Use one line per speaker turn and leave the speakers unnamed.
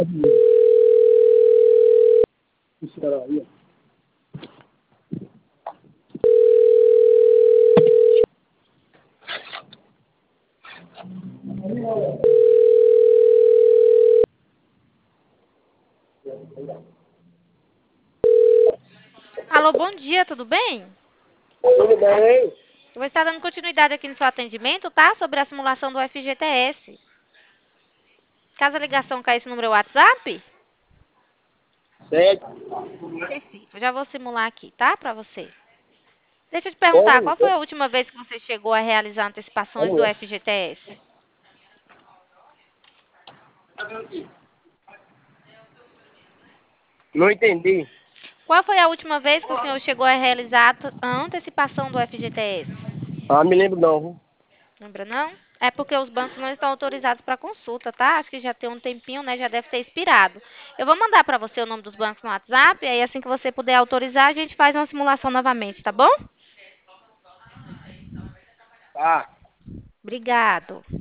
Alô, bom dia, tudo bem?
Tudo bem?
Eu vou estar dando continuidade aqui no seu atendimento, tá? Sobre a simulação do FGTS. Caso a ligação caia esse número é o WhatsApp?
Certo.
Perfeito. Eu já vou simular aqui, tá? Pra você. Deixa eu te perguntar,
Como?
qual foi a última vez que você chegou a realizar antecipações do FGTS?
Não entendi.
Qual foi a última vez que o senhor chegou a realizar a antecipação do FGTS?
Ah, me lembro não. Viu?
Lembra não? É porque os bancos não estão autorizados para consulta, tá? Acho que já tem um tempinho, né? Já deve ter expirado. Eu vou mandar para você o nome dos bancos no WhatsApp, e aí assim que você puder autorizar, a gente faz uma simulação novamente, tá bom?
Tá.
Obrigado.